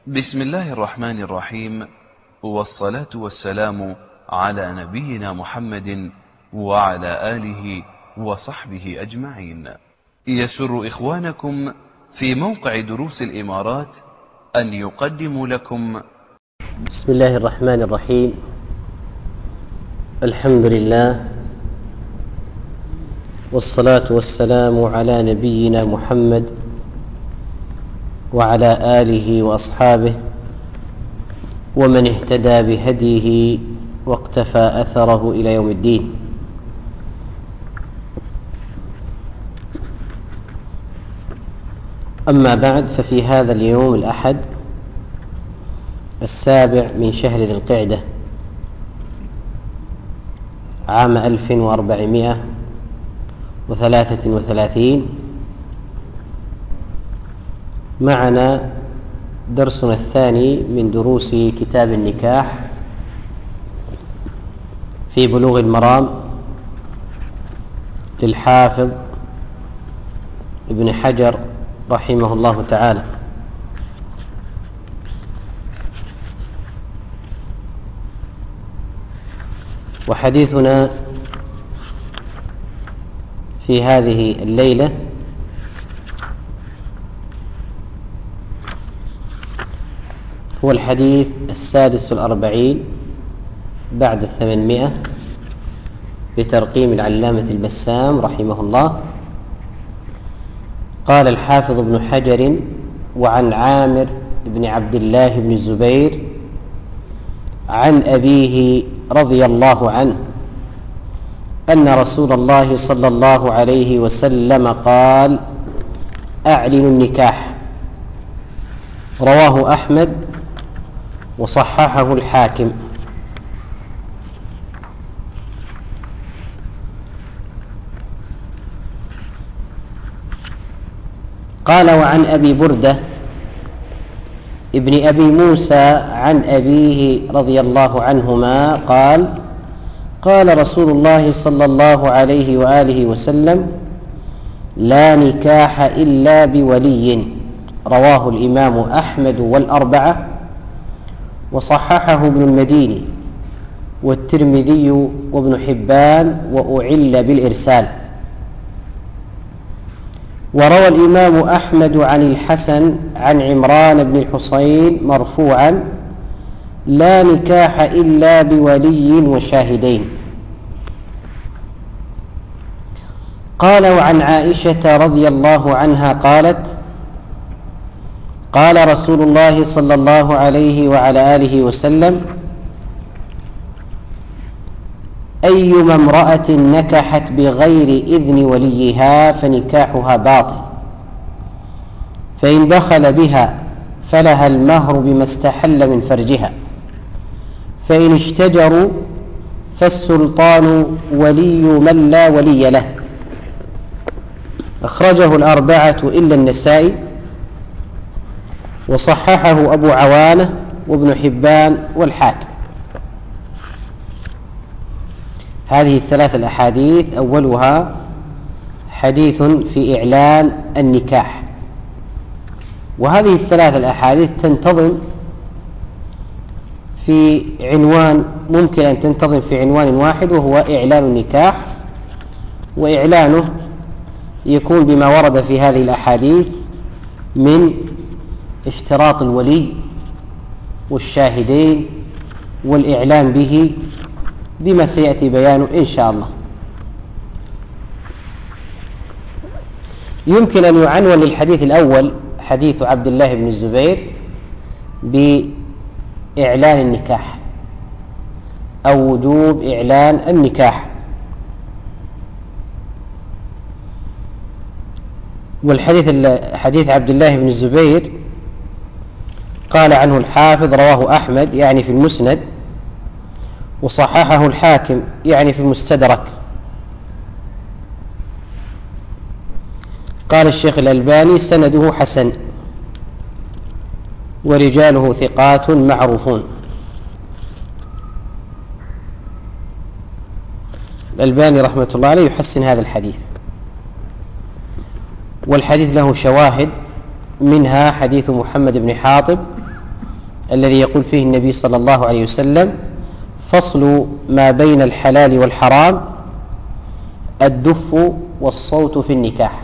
بسم الله الرحمن الرحيم، والصلاة والسلام على نبينا محمد وعلى آله وصحبه أجمعين. يسر إخوانكم في موقع دروس الإمارات أن يقدموا لكم بسم الله الرحمن الرحيم. الحمد لله، والصلاة والسلام على نبينا محمد وعلى آله وأصحابه ومن اهتدى بهديه واقتفى أثره إلى يوم الدين. أما بعد، ففي هذا اليوم الأحد 7 من شهر ذي القعدة عام 1433 معنا درسنا الثاني من دروس كتاب النكاح في بلوغ المرام للحافظ ابن حجر رحمه الله تعالى. وحديثنا في هذه الليلة هو الحديث 46 بعد 800 بترقيم العلامة البسام رحمه الله. قال الحافظ ابن حجر: وعن عامر بن عبد الله بن الزبير عن أبيه رضي الله عنه أن رسول الله صلى الله عليه وسلم قال: أعلنوا النكاح. رواه أحمد وصححه الحاكم. قال: وعن أبي بردة ابن أبي موسى عن أبيه رضي الله عنهما قال: قال رسول الله صلى الله عليه وآله وسلم: لا نكاح إلا بولي. رواه الإمام أحمد والأربعة، وصححه ابن المديني والترمذي وابن حبان، وأعل بالإرسال. وروى الإمام أحمد عن الحسن عن عمران بن الحصين مرفوعا: لا نكاح إلا بولي وشاهدين. قال: وعن عائشة رضي الله عنها قالت: قال رسول الله صلى الله عليه وعلى آله وسلم: أيما امرأة نكحت بغير إذن وليها فنكاحها باطل، فإن دخل بها فلها المهر بما استحل من فرجها، فإن اشتجروا فالسلطان ولي من لا ولي له. أخرجه الأربعة إلا النسائي، وصححه أبو عوانة وابن حبان والحاكم. هذه الثلاث الأحاديث أولها حديث في إعلان النكاح، وهذه الثلاث الأحاديث تنتظم في عنوان، ممكن أن تنتظم في عنوان واحد، وهو إعلان النكاح. وإعلانه يكون بما ورد في هذه الأحاديث من اشتراط الولي والشاهدين والإعلان به بما سيأتي بيانه إن شاء الله. يمكن أن يعنون للحديث الأول حديث عبد الله بن الزبير بإعلان النكاح أو وجوب إعلان النكاح. والحديث حديث عبد الله بن الزبير قال عنه الحافظ: رواه أحمد يعني في المسند، وصححه الحاكم يعني في المستدرك. قال الشيخ الألباني: سنده حسن ورجاله ثقات معروفون. الألباني رحمة الله عليه يحسن هذا الحديث. والحديث له شواهد، منها حديث محمد بن حاطب الذي يقول فيه النبي صلى الله عليه وسلم: فصل ما بين الحلال والحرام الدف والصوت في النكاح.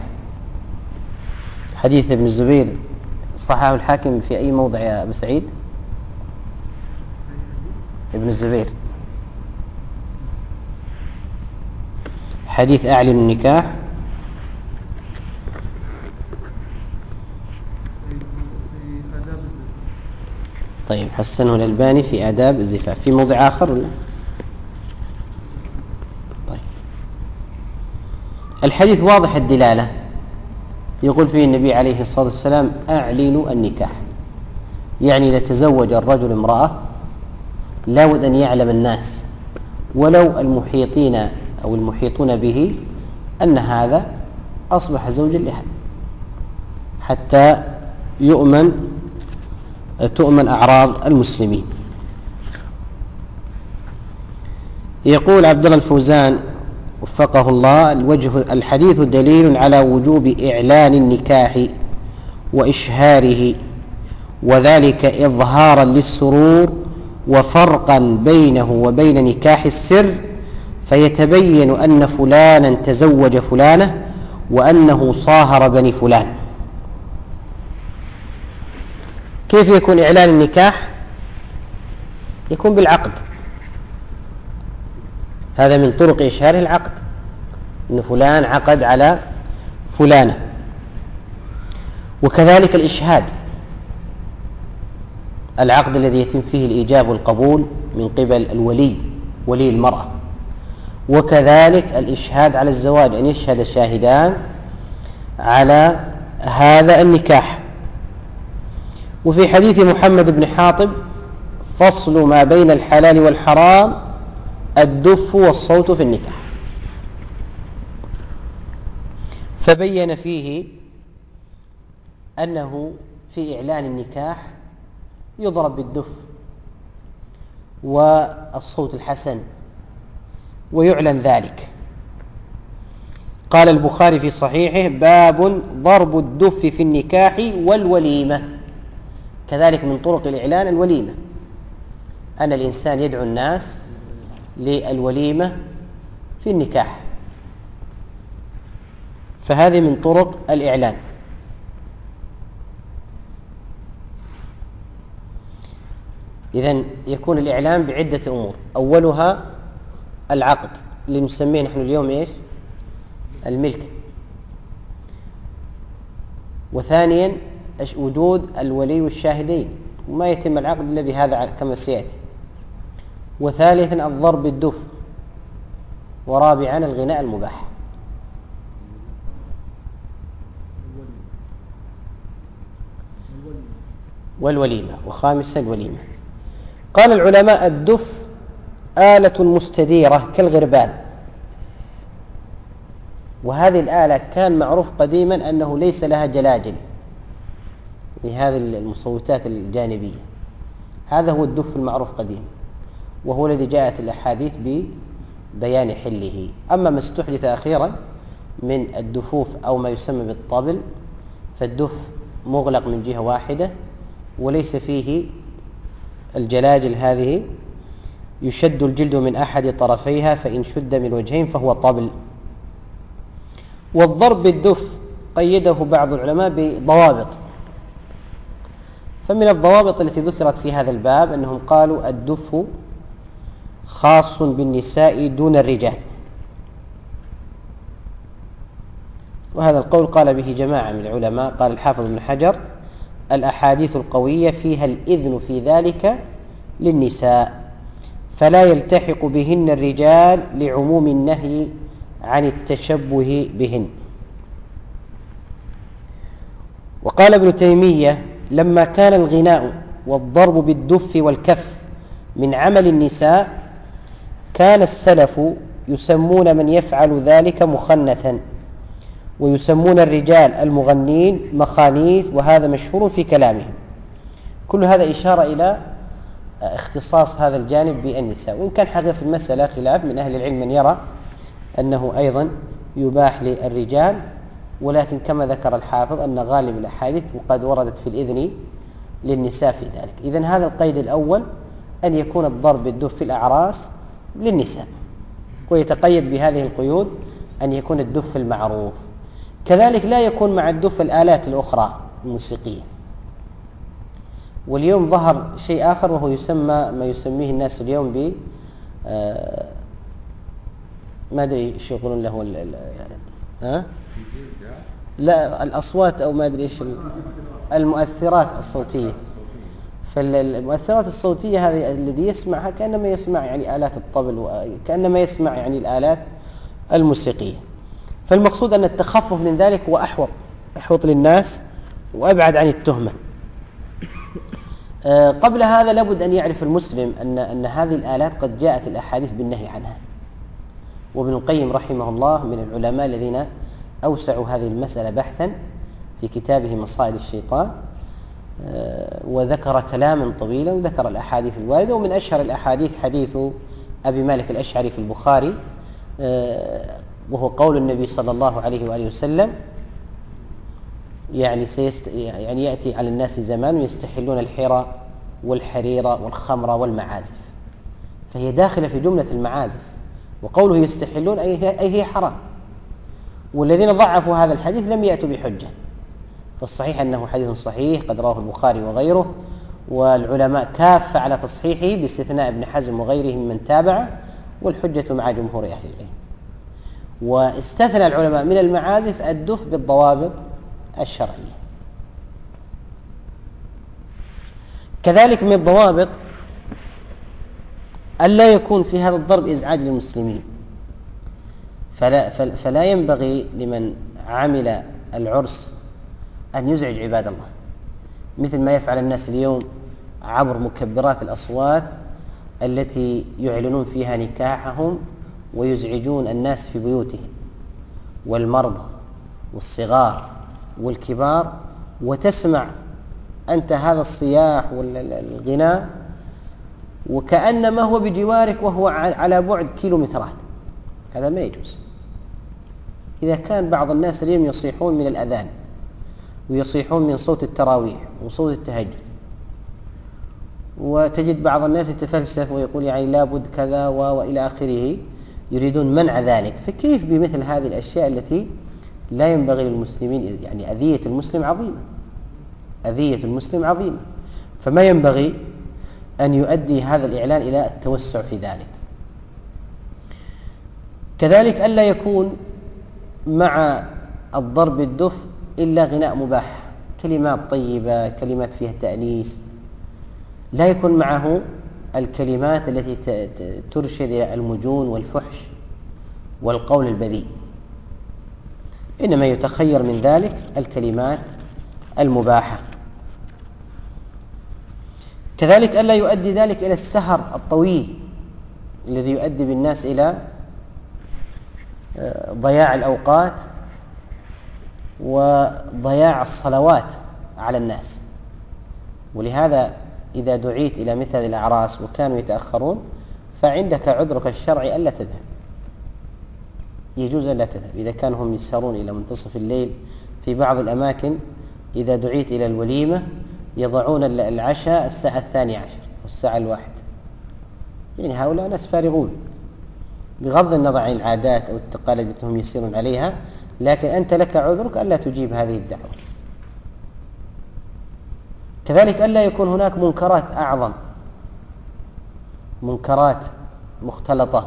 حديث ابن الزبير صححه الحاكم في أي موضع يا أبو سعيد؟ ابن الزبير حديث أعلن النكاح. طيب، حسنه الألباني في آداب الزفاف في موضع آخر ولا؟ طيب، الحديث واضح الدلالة، يقول فيه النبي عليه الصلاة والسلام: أعلنوا النكاح، يعني إذا تزوج الرجل امرأة لا بد أن يعلم الناس ولو المحيطين أو المحيطون به أن هذا أصبح زوجا لأحد، حتى تؤمن أعراض المسلمين. يقول عبد الله الفوزان وفقه الله: الحديث دليل على وجوب إعلان النكاح وإشهاره، وذلك إظهارا للسرور وفرقا بينه وبين نكاح السر، فيتبين أن فلانا تزوج فلانة وأنه صاهر بني فلان. كيف يكون إعلان النكاح؟ يكون بالعقد، هذا من طرق إشهاره العقد، أن فلان عقد على فلانة. وكذلك الإشهاد، العقد الذي يتم فيه الإيجاب والقبول من قبل ولي المرأة. وكذلك الإشهاد على الزواج، أن يشهد الشاهدان على هذا النكاح. وفي حديث محمد بن حاطب: فصل ما بين الحلال والحرام الدف والصوت في النكاح، فبين فيه أنه في إعلان النكاح يضرب بالدف والصوت الحسن ويعلن ذلك. قال البخاري في صحيحه: باب ضرب الدف في النكاح والوليمة. كذلك من طرق الإعلان الوليمة، أن الإنسان يدعو الناس للوليمة في النكاح، فهذه من طرق الإعلان. إذن يكون الإعلان بعدة أمور: أولها العقد اللي نسميه نحن اليوم إيش؟ الملك. وثانيا وجود الولي والشاهدين، وما يتم العقد إلا بهذا كما سيأتي. وثالثا الضرب بالدف. ورابعا الغناء المباح. والوليمة. وخامسا الوليمة. قال العلماء: الدف آلة مستديرة كالغربان، وهذه الآلة كان معروف قديما أنه ليس لها جلاجل لهذه المصوتات الجانبية. هذا هو الدف المعروف قديما، وهو الذي جاءت الأحاديث ببيان حله. أما ما استحدث أخيرا من الدفوف أو ما يسمى بالطبل، فالدف مغلق من جهة واحدة وليس فيه الجلاجل هذه، يشد الجلد من أحد طرفيها، فإن شد من وجهين فهو طبل. والضرب بالدف قيده بعض العلماء بضوابط، فمن الضوابط التي ذكرت في هذا الباب أنهم قالوا: الدف خاص بالنساء دون الرجال. وهذا القول قال به جماعة من العلماء. قال الحافظ ابن حجر: الأحاديث القوية فيها الإذن في ذلك للنساء، فلا يلتحق بهن الرجال لعموم النهي عن التشبه بهن. وقال ابن تيمية: لما كان الغناء والضرب بالدف والكف من عمل النساء، كان السلف يسمون من يفعل ذلك مخنثا، ويسمون الرجال المغنين مخانيث، وهذا مشهور في كلامهم. كل هذا إشارة إلى اختصاص هذا الجانب بالنساء، وإن كان حقيقة في المسألة خلاف من أهل العلم من يرى أنه أيضا يباح للرجال، ولكن كما ذكر الحافظ أن غالب الأحاديث وقد وردت في الإذن للنساء في ذلك. إذن هذا القيد الأول، أن يكون الضرب بالدف في الأعراس للنساء، ويتقيد بهذه القيود أن يكون الدف المعروف. كذلك لا يكون مع الدف الآلات الأخرى الموسيقية. واليوم ظهر شيء آخر وهو يسمى ما يسميه الناس اليوم ب ما أدري إيش يقولون له لا الأصوات أو ما أدري إيش المؤثرات الصوتية. فالمؤثرات الصوتية هذه الذي يسمعها كأنما يسمع يعني آلات الطبل، وكأنما يسمع يعني الآلات الموسيقية. فالمقصود أن التخفف من ذلك هو أحوط للناس وأبعد عن التهمة. قبل هذا لابد أن يعرف المسلم أن هذه الآلات قد جاءت الأحاديث بالنهي عنها، وابن القيم رحمه الله من العلماء الذين أوسعوا هذه المسألة بحثا في كتابه مصائد الشيطان، وذكر كلاما طويلا وذكر الأحاديث الواردة. ومن أشهر الأحاديث حديث أبي مالك الأشعري في البخاري، وهو قول النبي صلى الله عليه وآله وسلم يعني يأتي على الناس زمان يستحلون الحرى والحرير والخمر والمعازف، فهي داخلة في جملة المعازف. وقوله يستحلون أي هي حرام. والذين ضعفوا هذا الحديث لم يأتوا بحجة، فالصحيح أنه حديث صحيح قد رواه البخاري وغيره، والعلماء كافة على تصحيحه باستثناء ابن حزم وغيره من تابع، والحجة مع جمهور أهل العلم. واستثنى العلماء من المعازف الدف بالضوابط الشرعية. كذلك من الضوابط ألا يكون في هذا الضرب إزعاج للمسلمين، فلا ينبغي لمن عمل العرس أن يزعج عباد الله، مثل ما يفعل الناس اليوم عبر مكبرات الأصوات التي يعلنون فيها نكاحهم ويزعجون الناس في بيوتهم، والمرضى والصغار والكبار، وتسمع أنت هذا الصياح والغناء وكأنما هو بجوارك وهو على بعد كيلومترات. هذا ما يجوز. إذا كان بعض الناس اليوم يصيحون من الأذان ويصيحون من صوت التراويح وصوت التهجد، وتجد بعض الناس يتفلسف ويقول يعني لابد كذا وإلى آخره، يريدون منع ذلك، فكيف بمثل هذه الأشياء التي لا ينبغي للمسلمين؟ يعني أذية المسلم عظيمة، أذية المسلم عظيمة، فما ينبغي أن يؤدي هذا الإعلان إلى التوسع في ذلك. كذلك ألا يكون مع الضرب الدف إلا غناء مباح، كلمات طيبة، كلمات فيها تأنيس، لا يكون معه الكلمات التي ترشد إلى المجون والفحش والقول البذيء، إنما يتخير من ذلك الكلمات المباحة. كذلك ألا يؤدي ذلك إلى السهر الطويل الذي يؤدي بالناس إلى ضياع الأوقات وضياع الصلوات على الناس. ولهذا إذا دعيت إلى مثل هذه الأعراس وكانوا يتأخرون فعندك عذرك الشرعي ألا تذهب، يجوز ألا تذهب. إذا كانوا هم يسهرون إلى منتصف الليل في بعض الأماكن، إذا دعيت إلى الوليمة يضعون العشاء الساعة 12 والساعة 1، يعني هؤلاء ناس فارغون بغض النظر عن العادات أو التقاليد التي هم يسيرون عليها، لكن أنت لك عذرك ألا تجيب هذه الدعوة. كذلك ألا يكون هناك منكرات أعظم، منكرات مختلطة.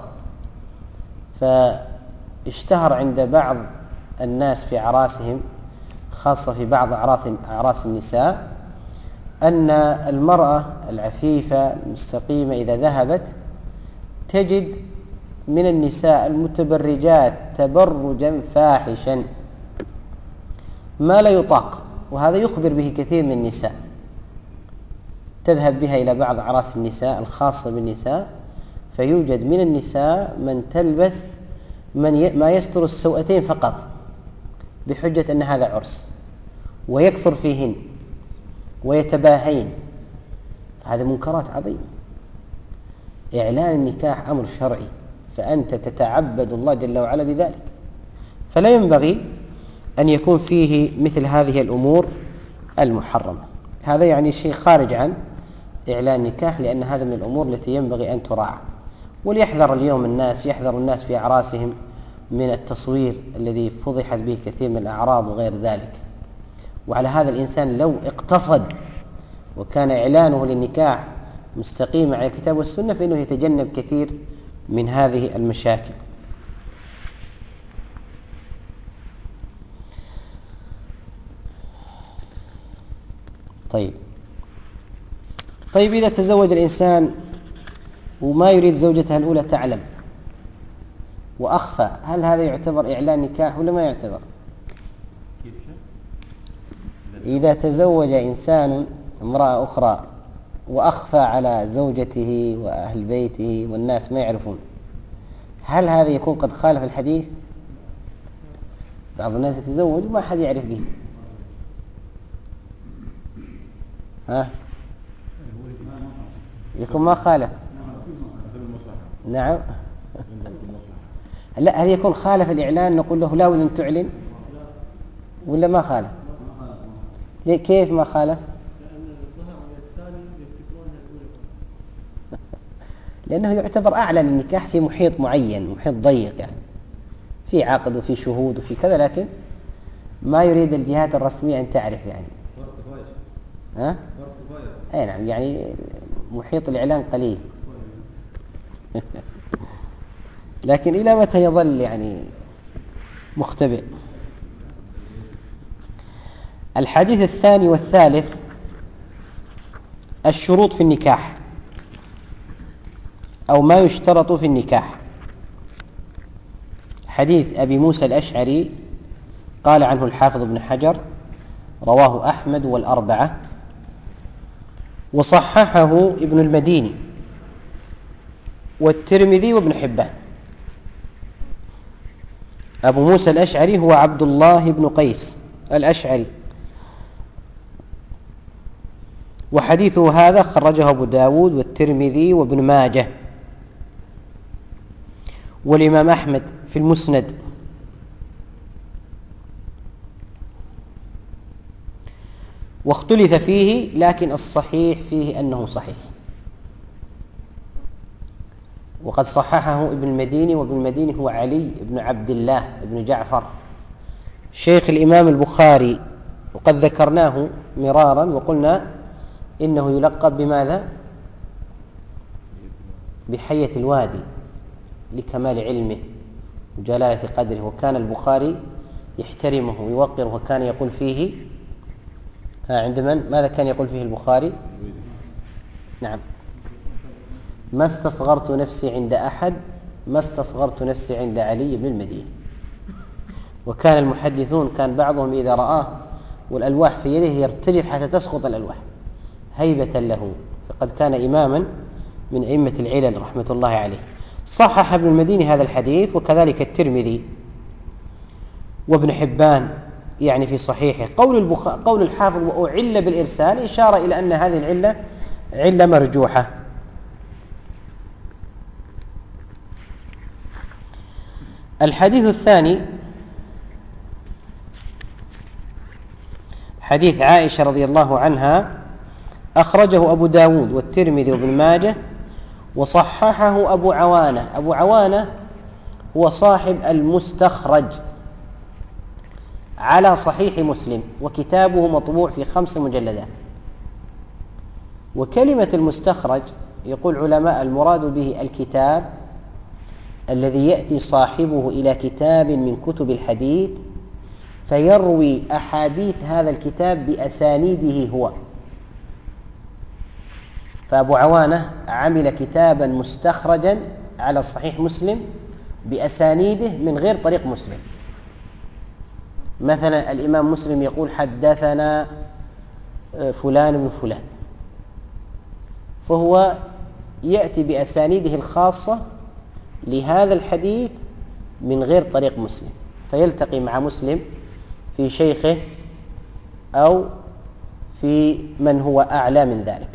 فاشتهر عند بعض الناس في أعراسهم، خاصة في بعض أعراس النساء، أن المرأة العفيفة المستقيمة إذا ذهبت تجد من النساء المتبرجات تبرجا فاحشا ما لا يطاق، وهذا يخبر به كثير من النساء. تذهب بها إلى بعض أعراس النساء الخاصة بالنساء، فيوجد من النساء من تلبس ما يستر السوأتين فقط بحجة أن هذا عرس، ويكثر فيهن ويتباهين. هذا منكرات عظيمة. إعلان النكاح أمر شرعي، فأنت تتعبد الله جل وعلا بذلك، فلا ينبغي أن يكون فيه مثل هذه الأمور المحرمة. هذا يعني شيء خارج عن إعلان نكاح، لأن هذا من الأمور التي ينبغي أن تراعى. وليحذر اليوم الناس، يحذر الناس في أعراسهم من التصوير الذي فضحت به كثير من الأعراض وغير ذلك. وعلى هذا الإنسان لو اقتصد وكان إعلانه للنكاح مستقيما على الكتاب والسنة فإنه يتجنب كثير من هذه المشاكل. طيب إذا تزوج الإنسان وما يريد زوجته الأولى تعلم وأخفى، هل هذا يعتبر إعلان نكاح ولا ما يعتبر؟ إذا تزوج إنسان امرأة أخرى وأخفى على زوجته وأهل بيته والناس ما يعرفون، هل هذا يكون قد خالف الحديث؟ بعض الناس يتزوج وما حد يعرف به. يكون ما خالف. نعم. لا، هل يكون خالف الإعلان نقول له لا بد أن تعلن ولا ما خالف؟ كيف ما خالف؟ لأنه يعتبر أعلن النكاح في محيط معين، محيط ضيق، يعني في عقد وفي شهود وفي كذا، لكن ما يريد الجهات الرسمية أن تعرف يعني. أي نعم، يعني محيط الإعلان قليل. لكن إلى متى يظل يعني مختبئ؟ الحديث الثاني والثالث الشروط في النكاح أو ما يشترط في النكاح. حديث أبي موسى الأشعري قال عنه الحافظ ابن حجر رواه أحمد والأربعة وصححه ابن المديني والترمذي وابن حبان. أبو موسى الأشعري هو عبد الله بن قيس الأشعري، وحديثه هذا خرجه أبو داود والترمذي وابن ماجه والإمام أحمد في المسند. واختلف فيه، لكن الصحيح فيه أنه صحيح، وقد صححه ابن المديني، وابن المديني هو علي بن عبد الله بن جعفر شيخ الإمام البخاري، وقد ذكرناه مرارا وقلنا إنه يلقب بماذا؟ بحية الوادي لكمال علمه وجلالة قدره، وكان البخاري يحترمه ويوقره، وكان يقول فيه عند من؟ ماذا كان يقول فيه البخاري؟ نعم، ما استصغرت نفسي عند أحد، ما استصغرت نفسي عند علي بن المديني. وكان المحدثون كان بعضهم إذا رآه والألواح في يده يرتجف حتى تسقط الألواح هيبة له، فقد كان إماما من أئمة العلل رحمة الله عليه. صحح ابن المديني هذا الحديث، وكذلك الترمذي وابن حبان يعني في صحيحه. قول الحافظ وأعل بالإرسال إشارة إلى أن هذه العلة علة مرجوحة. الحديث الثاني حديث عائشة رضي الله عنها، أخرجه أبو داود والترمذي وابن ماجه وصححه أبو عوانة. أبو عوانة هو صاحب المستخرج على صحيح مسلم، وكتابه مطبوع في 5 مجلدات. وكلمة المستخرج يقول علماء المراد به الكتاب الذي يأتي صاحبه إلى كتاب من كتب الحديث فيروي أحاديث هذا الكتاب بأسانيده هو. فأبو عوانة عمل كتابا مستخرجا على صحيح مسلم بأسانيده من غير طريق مسلم. مثلا الإمام مسلم يقول حدثنا فلان بن فلان، فهو يأتي بأسانيده الخاصة لهذا الحديث من غير طريق مسلم، فيلتقي مع مسلم في شيخه أو في من هو أعلى من ذلك.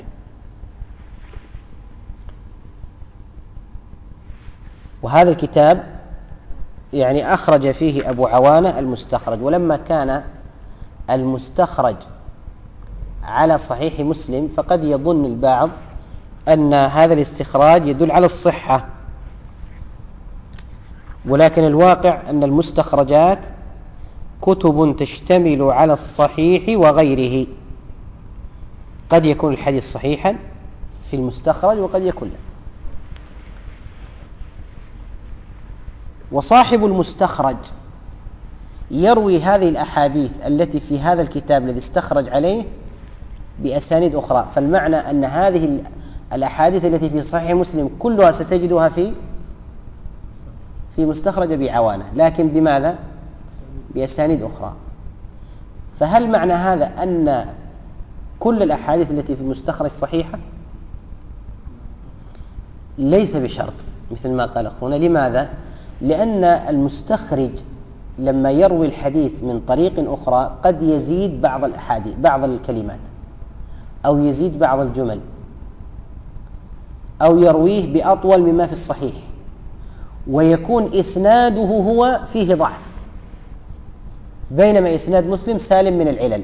وهذا الكتاب يعني أخرج فيه أبو عوانة المستخرج. ولما كان المستخرج على صحيح مسلم فقد يظن البعض أن هذا الاستخراج يدل على الصحة، ولكن الواقع أن المستخرجات كتب تشتمل على الصحيح وغيره، قد يكون الحديث صحيحا في المستخرج وقد يكون لا. وصاحب المستخرج يروي هذه الأحاديث التي في هذا الكتاب الذي استخرج عليه بأسانيد أخرى، فالمعنى أن هذه الأحاديث التي في صحيح مسلم كلها ستجدها في مستخرج أبي عوانة، لكن بماذا؟ بأسانيد أخرى. فهل معنى هذا أن كل الأحاديث التي في المستخرج صحيحة؟ ليس بشرط مثل ما قال أخونا. لماذا؟ لأن المستخرج لما يروي الحديث من طريق أخرى قد يزيد بعض الأحاديث، بعض الكلمات، أو يزيد بعض الجمل، أو يرويه بأطول مما في الصحيح، ويكون إسناده هو فيه ضعف، بينما إسناد مسلم سالم من العلل.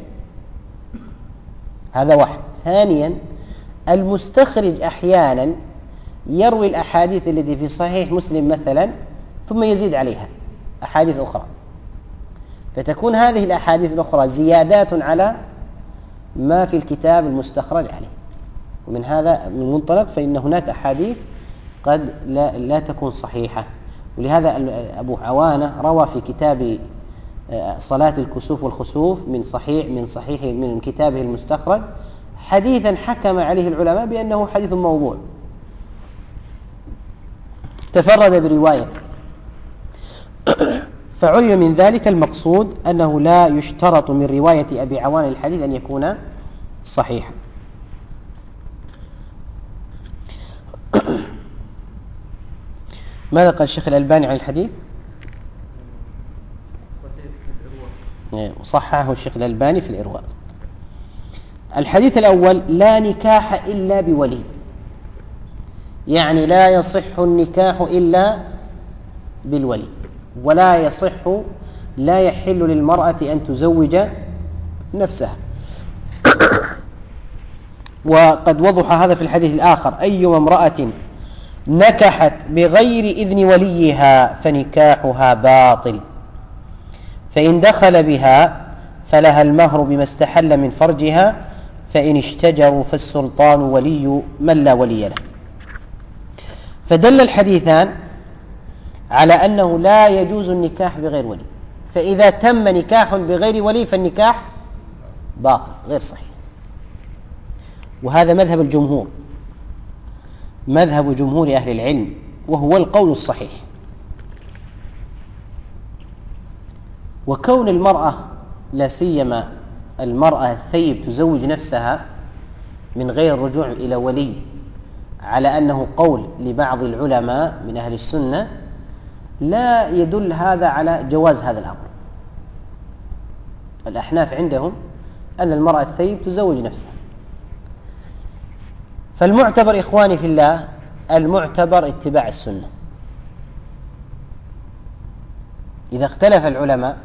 هذا واحد. ثانيا، المستخرج أحيانا يروي الأحاديث التي في صحيح مسلم مثلا ثم يزيد عليها أحاديث أخرى، فتكون هذه الأحاديث الأخرى زيادات على ما في الكتاب المستخرج عليه. ومن هذا من منطلق فإن هناك أحاديث قد لا تكون صحيحة. ولهذا أبو عوانة روى في كتاب صلاة الكسوف والخسوف من كتابه المستخرج حديثا حكم عليه العلماء بأنه حديث موضوع، تفرد بروايته. فعلم من ذلك المقصود أنه لا يشترط من رواية أبي عوانة الحديث أن يكون صحيحا. ماذا قال الشيخ الألباني عن الحديث؟ صححه الشيخ الألباني في الإرواء. الحديث الأول: لا نكاح إلا بولي، يعني لا يصح النكاح إلا بالولي، لا يحل للمرأة أن تزوج نفسها. وقد وضح هذا في الحديث الآخر: أيما امرأة نكحت بغير إذن وليها فنكاحها باطل، فإن دخل بها فلها المهر بما استحل من فرجها، فإن اشتجروا فالسلطان ولي من لا ولي له. فدل الحديثان على أنه لا يجوز النكاح بغير ولي، فإذا تم نكاح بغير ولي فالنكاح باطل غير صحيح. وهذا مذهب الجمهور، مذهب جمهور أهل العلم، وهو القول الصحيح. وكون المرأة، لا سيما المرأة الثيب، تزوج نفسها من غير الرجوع إلى ولي، على أنه قول لبعض العلماء من أهل السنة، لا يدل هذا على جواز هذا الأمر. الأحناف عندهم أن المرأة الثيب تزوج نفسها. فالمعتبر إخواني في الله، المعتبر اتباع السنة. إذا اختلف العلماء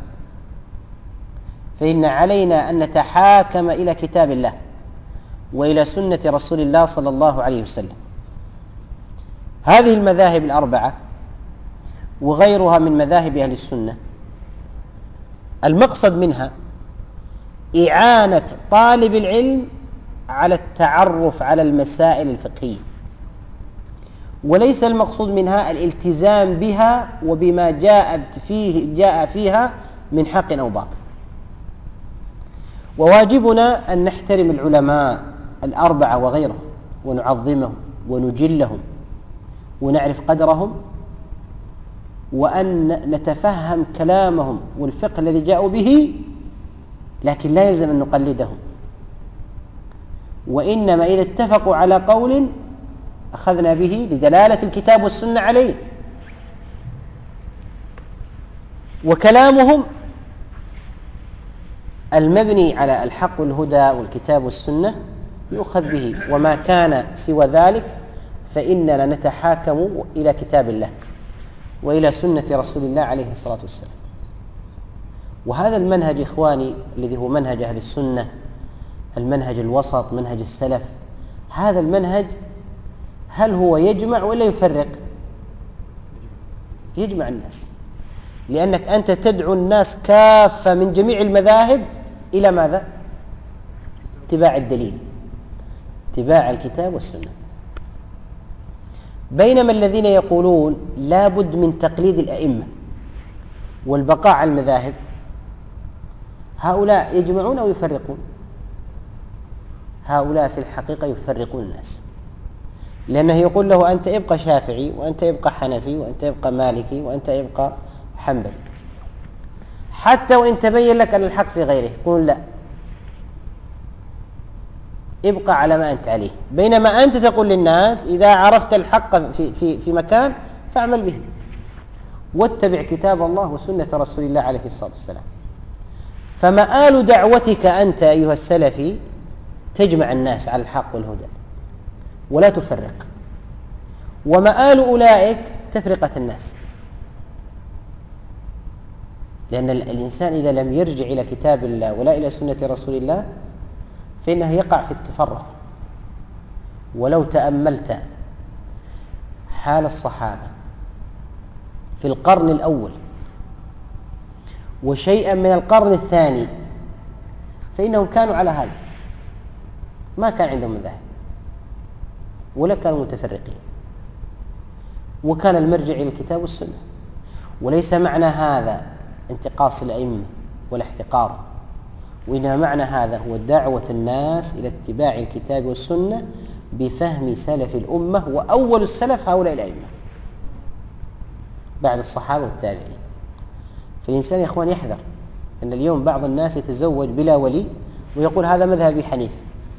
فإن علينا أن نتحاكم إلى كتاب الله وإلى سنة رسول الله صلى الله عليه وسلم. هذه المذاهب الأربعة وغيرها من مذاهب أهل السنة، المقصد منها إعانة طالب العلم على التعرف على المسائل الفقهية، وليس المقصود منها الالتزام بها وبما جاء فيها من حق أو باطل. وواجبنا أن نحترم العلماء الأربعة وغيرهم، ونعظمهم ونجلهم ونعرف قدرهم، وأن نتفهم كلامهم والفقه الذي جاءوا به، لكن لا يلزم أن نقلدهم. وإنما إذا اتفقوا على قول أخذنا به لدلالة الكتاب والسنة عليه، وكلامهم المبني على الحق والهدى والكتاب والسنة يؤخذ به، وما كان سوى ذلك فإننا نتحاكم إلى كتاب الله وإلى سنة رسول الله عليه الصلاة والسلام. وهذا المنهج إخواني الذي هو منهج أهل السنة المنهج الوسط، منهج السلف. هذا المنهج هل هو يجمع ولا يفرق؟ يجمع الناس، لأنك أنت تدعو الناس كافة من جميع المذاهب إلى ماذا؟ اتباع الدليل، اتباع الكتاب والسنة. بينما الذين يقولون لا بد من تقليد الأئمة والبقاء على المذاهب، هؤلاء يجمعون أو يفرقون؟ هؤلاء في الحقيقة يفرقون الناس، لأنه يقول له أنت ابقى شافعي، وأنت ابقى حنفي، وأنت ابقى مالكي، وأنت ابقى حنبلي، حتى وإن تبين لك أن الحق في غيره يقول لا، ابقى على ما أنت عليه. بينما أنت تقول للناس إذا عرفت الحق في مكان فاعمل به، واتبع كتاب الله وسنة رسول الله عليه الصلاة والسلام. فمآل دعوتك أنت أيها السلفي تجمع الناس على الحق والهدى ولا تفرق، ومآل أولئك تفرقة الناس، لأن الإنسان إذا لم يرجع إلى كتاب الله ولا إلى سنة رسول الله فإنه يقع في التفرق. ولو تأملت حال الصحابة في القرن الأول وشيئا من القرن الثاني فإنهم كانوا على هذا، ما كان عندهم مذاهب ولا كانوا متفرقين، وكان المرجع إلى الكتاب والسنة. وليس معنى هذا انتقاص الأئمة ولا احتقار، وإنما معنى هذا هو دعوة الناس إلى اتباع الكتاب والسنة بفهم سلف الأمة، وأول السلف هؤلاء الأئمة بعد الصحابة والتابعين. فالإنسان يا إخوان يحذر أن اليوم بعض الناس يتزوج بلا ولي ويقول هذا مذهب أبي حنيفة.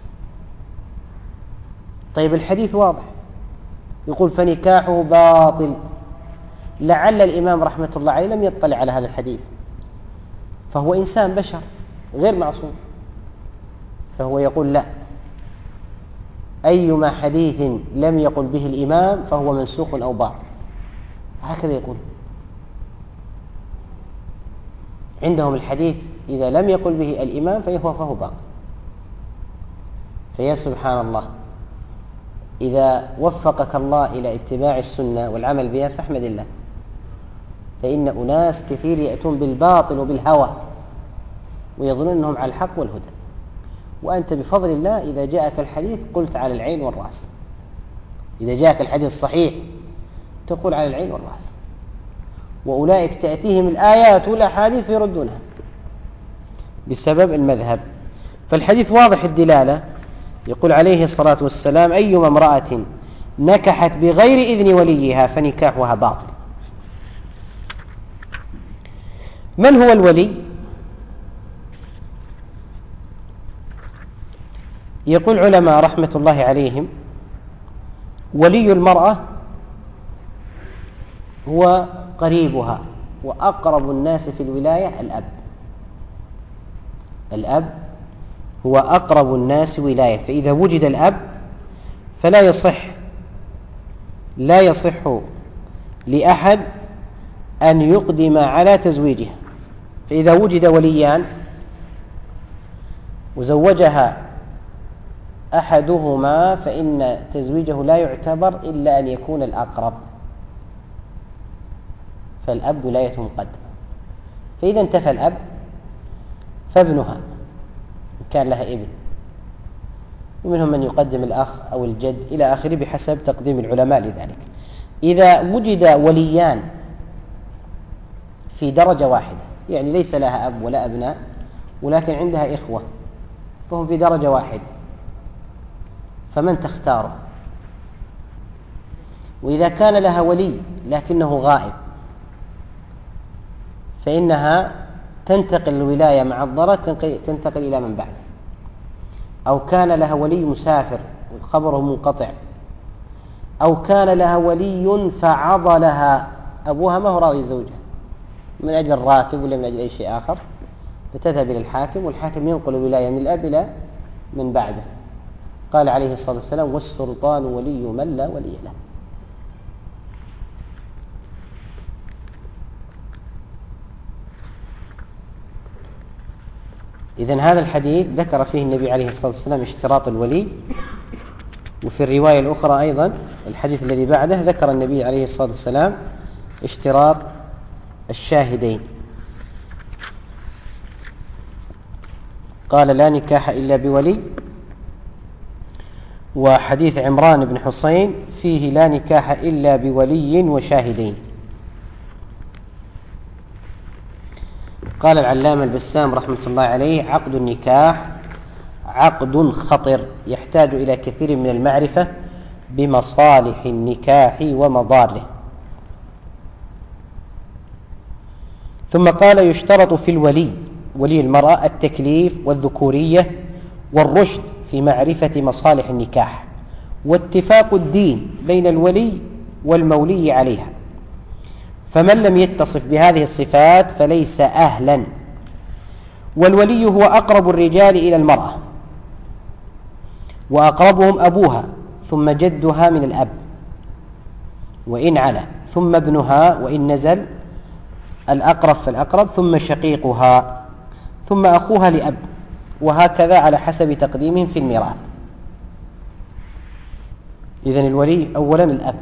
طيب الحديث واضح يقول فنكاحه باطل، لعل الإمام رحمة الله عليه لم يطلع على هذا الحديث، فهو إنسان بشر غير معصوم، فهو يقول لا، أيما حديث لم يقل به الإمام فهو منسوخ أو باطل، هكذا يقول. عندهم الحديث إذا لم يقل به الإمام فهو باطل. فيا سبحان الله، إذا وفقك الله إلى اتباع السنة والعمل بها فاحمد الله، فإن أناس كثير يأتون بالباطل وبالهوى ويظنون أنهم على الحق والهدى، وأنت بفضل الله إذا جاءك الحديث قلت على العين والرأس. إذا جاءك الحديث الصحيح تقول على العين والرأس، وأولئك تأتيهم الآيات والأحاديث فيردونها بسبب المذهب. فالحديث واضح الدلالة، يقول عليه الصلاة والسلام أيما امرأة نكحت بغير إذن وليها فنكاحها باطل. من هو الولي؟ يقول علماء رحمة الله عليهم ولي المرأة هو قريبها وأقرب الناس في الولاية الأب. الأب هو أقرب الناس ولاية، فإذا وجد الأب فلا يصح لأحد أن يقدم على تزويجها. فإذا وجد وليان وزوجها أحدهما فإن تزويجه لا يعتبر إلا أن يكون الأقرب، فالأب ولايته مقدمة. فإذا انتفى الأب فابنها إن كان لها ابن، ومنهم من يقدم الأخ أو الجد إلى آخره بحسب تقديم العلماء لذلك. إذا وجد وليان في درجة واحدة، يعني ليس لها أب ولا أبناء ولكن عندها إخوة فهم في درجة واحدة، فمن تختاره؟ وإذا كان لها ولي لكنه غائب فإنها تنتقل الولاية مع الضرر، تنتقل إلى من بعده. أو كان لها ولي مسافر وخبره منقطع، أو كان لها ولي فعضلها أبوها ما هو راضي زوجها من أجل الراتب ولا من أجل أي شيء آخر، فتذهب إلى الحاكم والحاكم ينقل الولاية من الأب إلى من بعده. قال عليه الصلاة والسلام والسلطان ولي من لا ولي له. إذن هذا الحديث ذكر فيه النبي عليه الصلاة والسلام اشتراط الولي، وفي الرواية الأخرى أيضا الحديث الذي بعده ذكر النبي عليه الصلاة والسلام اشتراط الشاهدين، قال لا نكاح إلا بولي. وحديث عمران بن حسين فيه لا نكاح إلا بولي وشاهدين. قال العلامة البسام رحمة الله عليه: عقد النكاح عقد خطر يحتاج إلى كثير من المعرفة بمصالح النكاح ومضاره. ثم قال: يشترط في الولي، ولي المرأة، التكليف والذكورية والرشد في معرفة مصالح النكاح، واتفاق الدين بين الولي والمولي عليها، فمن لم يتصف بهذه الصفات فليس أهلا. والولي هو أقرب الرجال إلى المرأة، وأقربهم أبوها، ثم جدها من الأب وإن علا، ثم ابنها وإن نزل، الأقرب فالأقرب، ثم شقيقها، ثم أخوها لأب، وهكذا على حسب تقديمهم في الميراث. إذن الولي أولا الأب،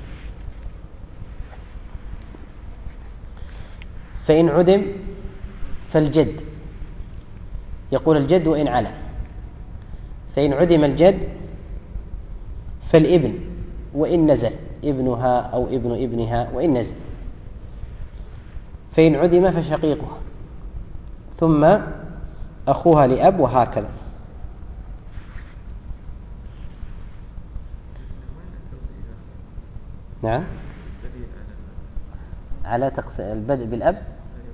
فإن عدم فالجد، يقول الجد وإن علا. فإن عدم الجد فالابن وإن نزل، ابنها أو ابن ابنها وإن نزل. فإن عدم فشقيقها، ثم أخوها لأب، وهكذا. نعم، على البدء بالأب.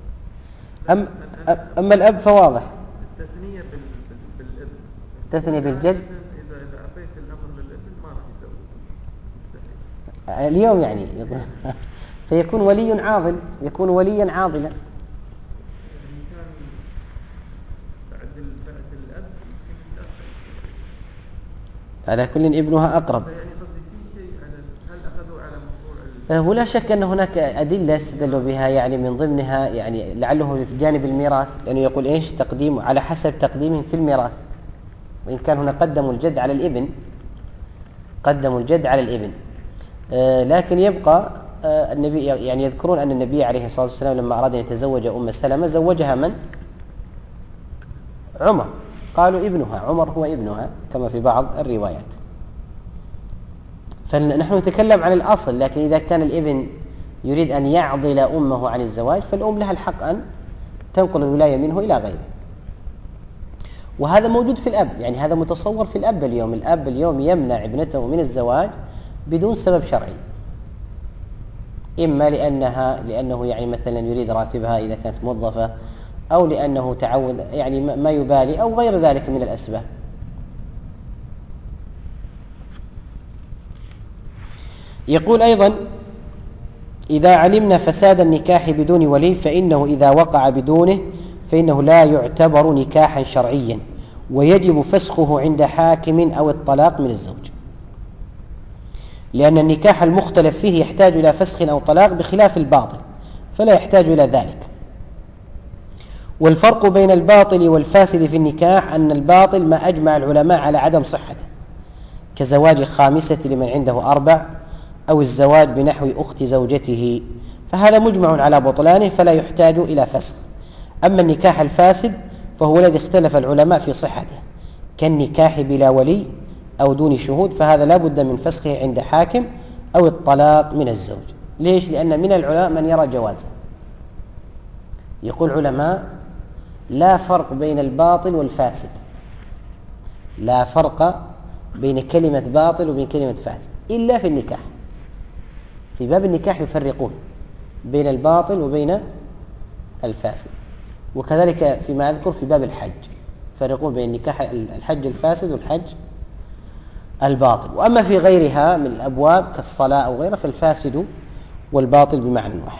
أما الأب فواضح، التثنية بالجد. إذا أعطيت الأمر للابن ما راح يزوج اليوم يعني فيكون ولي عاضل، يكون وليا عاضلا. يعني كان بعد الأب على كل ابنها أقرب. يعني قصدي في شيء هل أخذوا على موضوع ولا شك أن هناك أدلة استدلوا بها، يعني من ضمنها يعني لعله في جانب الميراث، لأنه يقول إيش تقديم على حسب تقديمهم في الميراث، وإن كان هنا قدموا الجد على الابن، قدموا الجد على الابن. لكن يبقى النبي، يعني يذكرون أن النبي عليه الصلاة والسلام لما أراد أن يتزوج أم سلمة زوجها من؟ عمر، قالوا ابنها، عمر هو ابنها كما في بعض الروايات. فنحن نتكلم عن الأصل، لكن إذا كان الابن يريد أن يعضل أمه عن الزواج فالأم لها الحق أن تنقل الولاية منه إلى غيره. وهذا موجود في الأب، يعني هذا متصور في الأب اليوم. الأب اليوم يمنع ابنته من الزواج بدون سبب شرعي، إما لأنه يعني مثلا يريد راتبها إذا كانت موظفة، أو لأنه تعود يعني ما يبالي، أو غير ذلك من الأسباب. يقول أيضا: إذا علمنا فساد النكاح بدون ولي فإنه إذا وقع بدونه فإنه لا يعتبر نكاحا شرعيا، ويجب فسخه عند حاكم أو الطلاق من الزوج، لأن النكاح المختلف فيه يحتاج إلى فسخ أو طلاق بخلاف الباطل فلا يحتاج إلى ذلك. والفرق بين الباطل والفاسد في النكاح أن الباطل ما أجمع العلماء على عدم صحته، كزواج خامسة لمن عنده 4، أو الزواج بنحو أخت زوجته، فهذا مجمع على بطلانه فلا يحتاج إلى فسخ. أما النكاح الفاسد فهو الذي اختلف العلماء في صحته، كالنكاح بلا ولي أو دون شهود، فهذا لا بد من فسخه عند حاكم أو الطلاق من الزوج. ليش؟ لأن من العلماء من يرى جوازه. يقول علماء: لا فرق بين الباطل والفاسد، لا فرق بين كلمة باطل وبين كلمة فاسد إلا في النكاح. في باب النكاح يفرقون بين الباطل وبين الفاسد، وكذلك فيما أذكر في باب الحج يفرقون بين النكاح الحج الفاسد والحج الباطل. وأما في غيرها من الأبواب كالصلاة أو غيرها فالفاسد والباطل بمعنى واحد.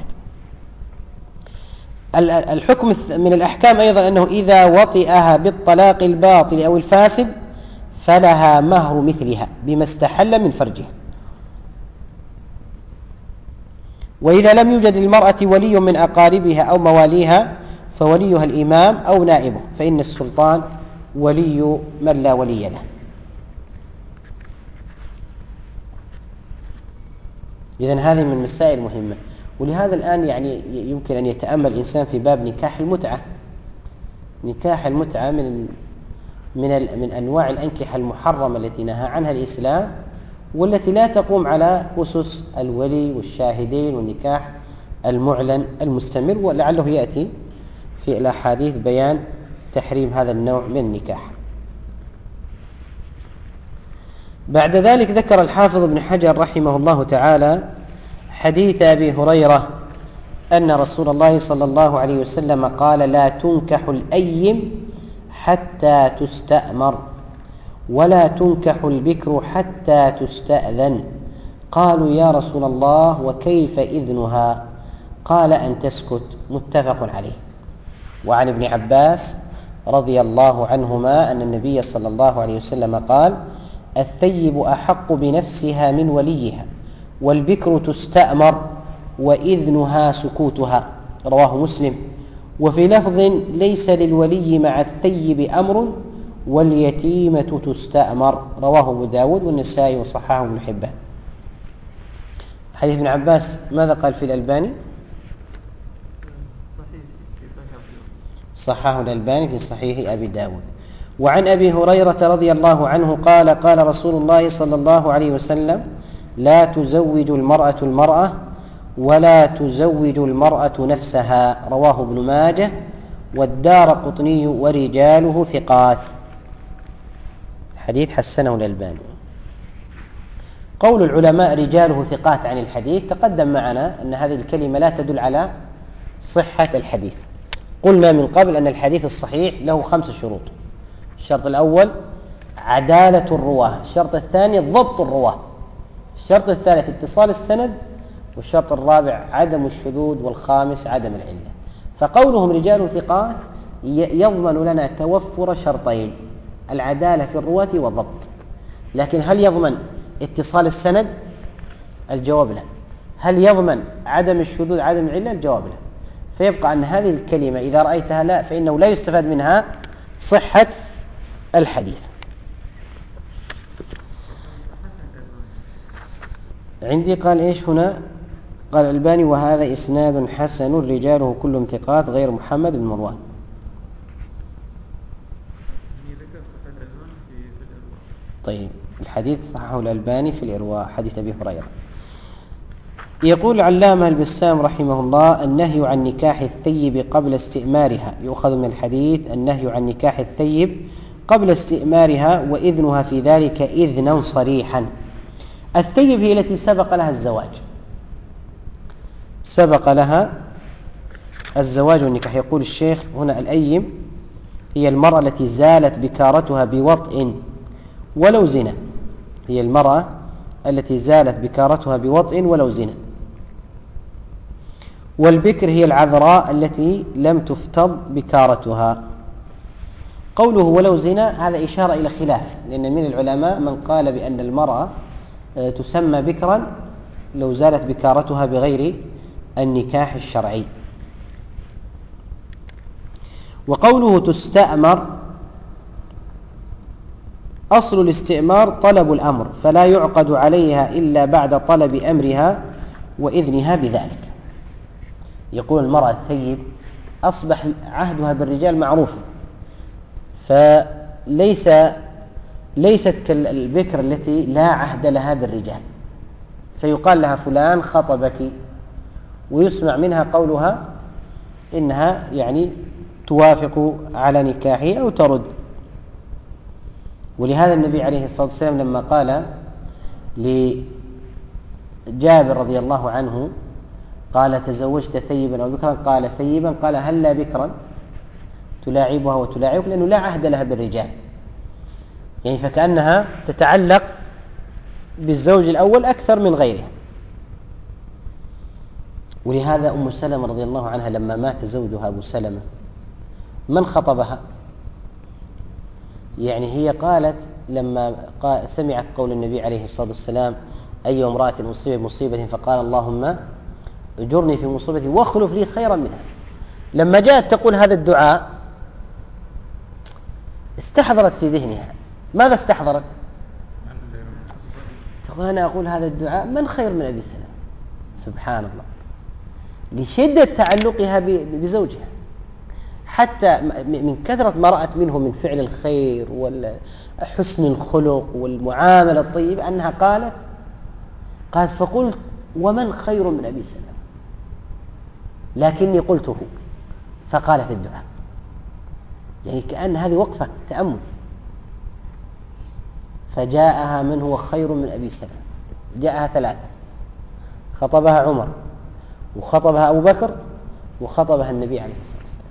الحكم من الأحكام أيضا أنه إذا وطئها بالطلاق الباطل أو الفاسد فلها مهر مثلها بما استحل من فرجها. وإذا لم يوجد للمرأة ولي من أقاربها أو مواليها فوليها الإمام أو نائبه، فإن السلطان ولي من لا ولي له. إذن هذه من المسائل المهمة. ولهذا الآن يعني يمكن أن يتأمل الإنسان في باب نكاح المتعة. نكاح المتعة من أنواع الأنكحة المحرمة التي نهى عنها الإسلام، والتي لا تقوم على أسس الولي والشاهدين والنكاح المعلن المستمر، ولعله يأتي في الأحاديث بيان تحريم هذا النوع من النكاح. بعد ذلك ذكر الحافظ ابن حجر رحمه الله تعالى حديث أبي هريرة أن رسول الله صلى الله عليه وسلم قال: لا تنكح الأيم حتى تستأمر، ولا تنكح البكر حتى تستأذن. قالوا: يا رسول الله وكيف إذنها؟ قال: أن تسكت. متفق عليه. وعن ابن عباس رضي الله عنهما أن النبي صلى الله عليه وسلم قال: الثيب أحق بنفسها من وليها، والبكر تستأمر وإذنها سكوتها. رواه مسلم. وفي لفظ: ليس للولي مع الثيب أمر، واليتيمة تستأمر. رواه أبو داود والنسائي وصححه ابن حبان. حديث ابن عباس ماذا قال في الألباني؟ صححه الألباني في صحيح أبي داود. وعن أبي هريرة رضي الله عنه قال: قال رسول الله صلى الله عليه وسلم: لا تزوج المرأة المرأة، ولا تزوج المرأة نفسها. رواه ابن ماجه والدارقطني ورجاله ثقات. حديث حسنه الألباني. قول العلماء رجاله ثقات عن الحديث تقدم معنا أن هذه الكلمة لا تدل على صحة الحديث. قلنا من قبل أن الحديث الصحيح له 5 شروط. الشرط الأول عدالة الرواة، الشرط الثاني ضبط الرواة، الشرط الثالث اتصال السند، والشرط الرابع عدم الشذوذ، والخامس عدم العلة. فقولهم رجال ثقات يضمن لنا توفر شرطين: العدالة في الرواة والضبط. لكن هل يضمن اتصال السند؟ الجواب لا. هل يضمن عدم الشذوذ عدم العلة؟ الجواب لا. فيبقى أن هذه الكلمة إذا رأيتها لا، فإنه لا يستفاد منها صحة الحديث. عندي قال إيش هنا؟ قال الألباني: وهذا إسناد حسن رجاله كلهم ثقات غير محمد بن مروان. طيب، الحديث صححه الألباني في الإرواء، حديث أبي هريرة. يقول العلامة البسام رحمه الله: النهي عن نكاح الثيب قبل استئمارها. يؤخذ من الحديث النهي عن نكاح الثيب قبل استئمارها، وإذنها في ذلك إذنا صريحا. الثيب هي التي سبق لها الزواج، سبق لها الزواج والنكاح. يقول الشيخ هنا: الأيم هي المرأة التي زالت بكارتها بوطء ولو زنا. هي المرأة التي زالت بكارتها بوطء ولو زنا. والبكر هي العذراء التي لم تفتض بكارتها. قوله ولو زنا هذا إشارة إلى خلاف، لأن من العلماء من قال بأن المرأة تسمى بكرا لو زالت بكارتها بغير النكاح الشرعي. وقوله تستأمر، أصل الاستئمار طلب الأمر، فلا يعقد عليها إلا بعد طلب أمرها وإذنها بذلك. يقول المرأة الثيب أصبح عهدها بالرجال معروفا، ليست كالبكر التي لا عهد لها بالرجال، فيقال لها فلان خطبك، ويسمع منها قولها إنها يعني توافق على نكاحه أو ترد. ولهذا النبي عليه الصلاة والسلام لما قال لجابر رضي الله عنه قال: تزوجت ثيبا أو بكرا؟ قال: ثيبا. قال: هلا بكرا تلاعبها وتلاعبك؟ لأنه لا عهد لها بالرجال، يعني فكأنها تتعلق بالزوج الأول أكثر من غيره. ولهذا أم سلمة رضي الله عنها لما مات زوجها أبو سلمة من خطبها؟ يعني هي قالت لما سمعت قول النبي عليه الصلاة والسلام: أي امرأة أصيبت بمصيبة فقال اللهم أجرني في مصيبتي واخلف لي خيرا منها، لما جاءت تقول هذا الدعاء استحضرت في ذهنها. ماذا استحضرت؟ تقول أنا أقول هذا الدعاء من خير من أبي سلمة. سبحان الله، لشدة تعلقها بزوجها، حتى من كثرة ما رأت منه من فعل الخير وحسن الخلق والمعاملة الطيبة أنها قالت فقلت ومن خير من أبي سلمة، لكني قلته. فقالت الدعاء، يعني كأن هذه وقفة تأمل. فجاءها من هو خير من أبي سلمة، جاءها 3، خطبها عمر وخطبها أبو بكر وخطبها النبي عليه الصلاة والسلام،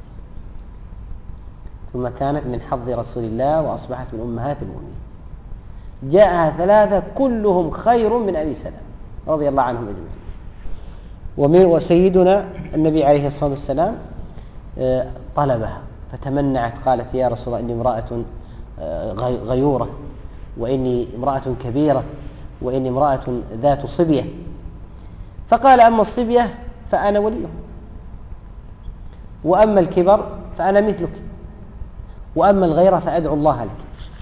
ثم كانت من حظ رسول الله وأصبحت من أمهات المؤمنين. جاءها 3 كلهم خير من أبي سلمة رضي الله عنهم أجمعين. وسيدنا النبي عليه الصلاة والسلام طلبها فتمنعت، قالت يا رسول الله إني امرأة غيورة، وإني امرأة كبيرة، وإني امرأة ذات صبية. فقال أما الصبية فأنا وليهم، وأما الكبر فأنا مثلك، وأما الغيرة فأدعو الله لك.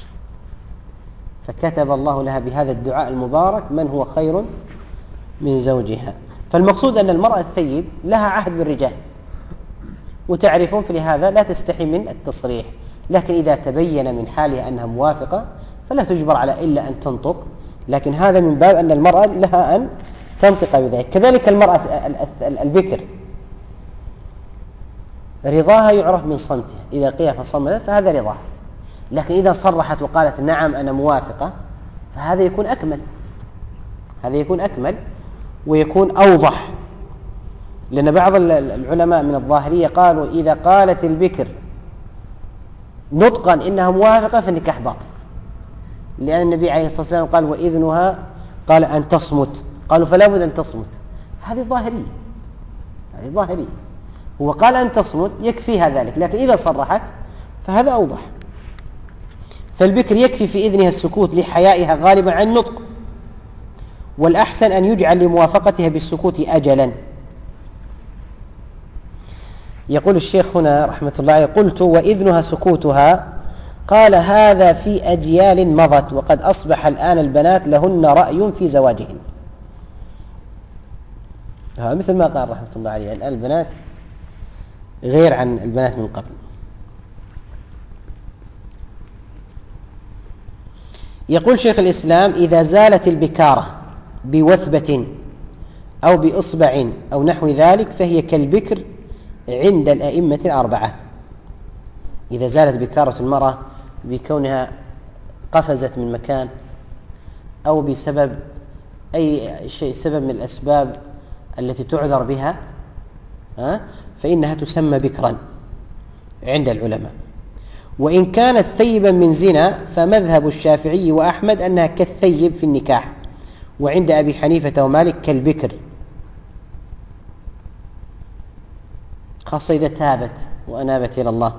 فكتب الله لها بهذا الدعاء المبارك من هو خير من زوجها. فالمقصود أن المرأة الثيب لها عهد بالرجال، وتعرفون في هذا لا تستحي من التصريح، لكن إذا تبين من حالها أنها موافقة فلا تجبر على إلا أن تنطق، لكن هذا من باب أن المرأة لها أن تنطق بذلك. كذلك المرأة البكر رضاها يعرف من صمتها، إذا قيل فصمت فهذا رضاها، لكن إذا صرحت وقالت نعم أنا موافقة فهذا يكون أكمل، هذا يكون أكمل ويكون أوضح. لأن بعض العلماء من الظاهرية قالوا إذا قالت البكر نطقا إنها موافقة فالنكاح باطل، لأن النبي عليه الصلاة والسلام قال وإذنها قال أن تصمت، قالوا فلا بد أن تصمت. هذه ظاهرية، هذه ظاهرية، هو قال أن تصمت يكفيها ذلك، لكن إذا صرحت فهذا أوضح. فالبكر يكفي في إذنها السكوت لحيائها غالبا عن النطق، والأحسن أن يجعل لموافقتها بالسكوت أجلا. يقول الشيخ هنا رحمة الله عليه قلت وإذنها سكوتها، قال هذا في أجيال مضت، وقد أصبح الآن البنات لهن رأي في زواجهن. مثل ما قال رحمة الله عليه الآن البنات غير عن البنات من قبل. يقول شيخ الإسلام إذا زالت البكارة بوثبة أو بإصبع أو نحو ذلك فهي كالبكر عند الأئمة الأربعة. إذا زالت بكارة المرأة بكونها قفزت من مكان أو بسبب أي شيء، سبب من الأسباب التي تعذر بها، فإنها تسمى بكرا عند العلماء. وإن كانت ثيبا من زنا فمذهب الشافعي وأحمد أنها كالثيب في النكاح، وعند أبي حنيفة ومالك كالبكر، خاصة إذا تابت وأنابت إلى الله.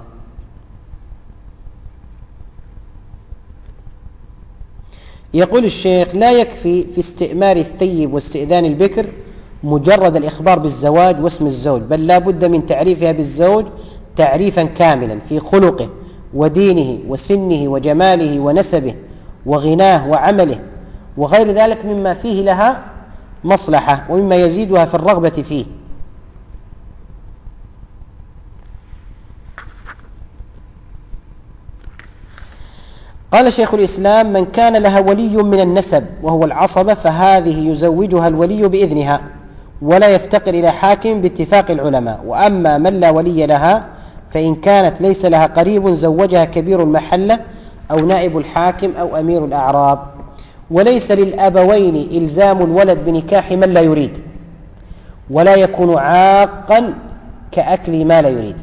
يقول الشيخ لا يكفي في استئمار الثيب واستئذان البكر مجرد الإخبار بالزواج واسم الزوج، بل لا بد من تعريفها بالزوج تعريفا كاملا في خلقه ودينه وسنه وجماله ونسبه وغناه وعمله وغير ذلك مما فيه لها مصلحة ومما يزيدها في الرغبة فيه. قال شيخ الإسلام من كان لها ولي من النسب وهو العصبة فهذه يزوجها الولي بإذنها ولا يفتقر إلى حاكم باتفاق العلماء. وأما من لا ولي لها فإن كانت ليس لها قريب زوجها كبير المحلة أو نائب الحاكم أو أمير الأعراب. وليس للأبوين إلزام الولد بنكاح من لا يريد، ولا يكون عاقا كأكل ما لا يريد.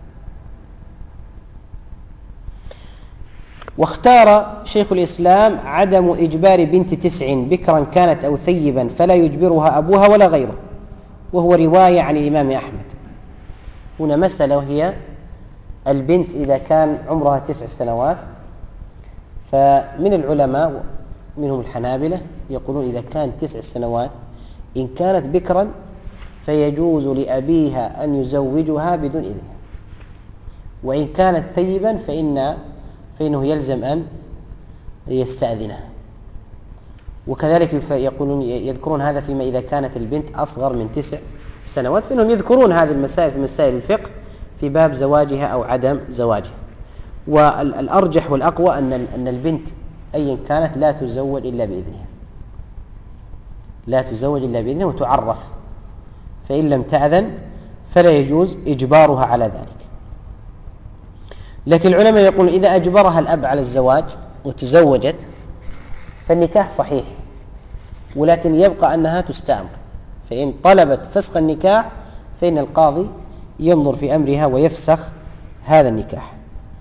واختار شيخ الإسلام عدم إجبار بنت 9 بكرا كانت أو ثيبا فلا يجبرها أبوها ولا غيره، وهو رواية عن الإمام أحمد. هنا مسألة وهي البنت إذا كان عمرها 9 سنوات، فمن العلماء منهم الحنابلة يقولون إذا كانت 9 سنوات إن كانت بكرا فيجوز لأبيها أن يزوجها بدون إذنها، وإن كانت ثيبا فإنه يلزم أن يستأذنها. وكذلك يذكرون هذا فيما إذا كانت البنت أصغر من 9 سنوات، فإنهم يذكرون هذه المسائل في مسائل الفقه في باب زواجها أو عدم زواجها. والأرجح والأقوى أن البنت أيا كانت لا تزوج إلا بإذنها، لا تزوج إلا بإذنها وتعرف، فإن لم تأذن فلا يجوز إجبارها على ذلك. لكن العلماء يقولون إذا أجبرها الأب على الزواج وتزوجت فالنكاح صحيح، ولكن يبقى أنها تستأمر، فإن طلبت فسخ النكاح فإن القاضي ينظر في أمرها ويفسخ هذا النكاح.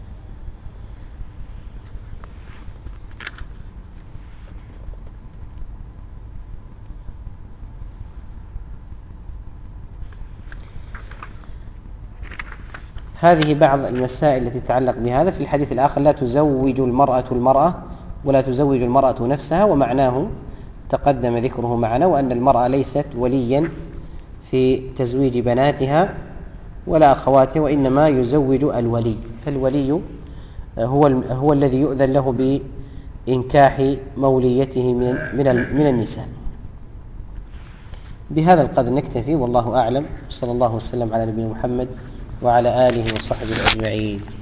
هذه بعض المسائل التي تتعلق بهذا. في الحديث الآخر لا تزوج المرأة ولا تزوج المرأة نفسها، ومعناه تقدم ذكره معنا، وأن المرأة ليست وليا في تزويج بناتها ولا أخواتها، وإنما يزوج الولي، فالولي هو الذي يؤذن له بإنكاح موليته من النساء. بهذا القدر نكتفي، والله أعلم، صلى الله وسلم على نبينا محمد وعلى آله وصحبه أجمعين.